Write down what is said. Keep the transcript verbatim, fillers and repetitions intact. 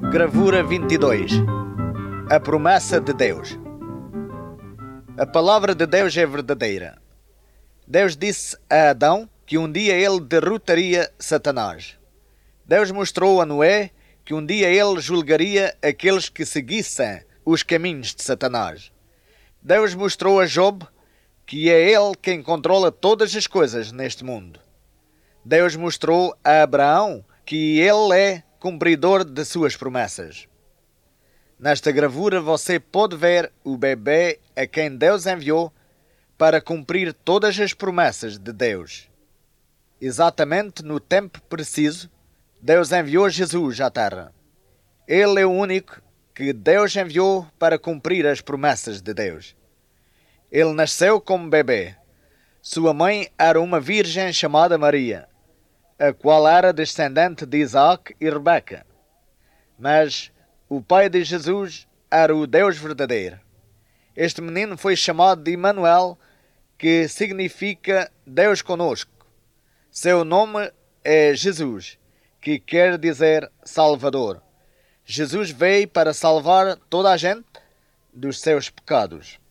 Gravura vinte e dois. A promessa de Deus. A palavra de Deus é verdadeira. Deus disse a Adão que um dia ele derrotaria Satanás. Deus mostrou a Noé que um dia ele julgaria aqueles que seguissem os caminhos de Satanás. Deus mostrou a Job que é ele quem controla todas as coisas neste mundo. Deus mostrou a Abraão que ele é cumpridor de suas promessas. Nesta gravura você pode ver o bebê a quem Deus enviou para cumprir todas as promessas de Deus. Exatamente no tempo preciso, Deus enviou Jesus à Terra. Ele é o único que Deus enviou para cumprir as promessas de Deus. Ele nasceu como bebê. Sua mãe era uma virgem chamada Maria, a qual era descendente de Isaac e Rebeca. Mas o pai de Jesus era o Deus verdadeiro. Este menino foi chamado de Emanuel, que significa Deus conosco. Seu nome é Jesus, que quer dizer Salvador. Jesus veio para salvar toda a gente dos seus pecados.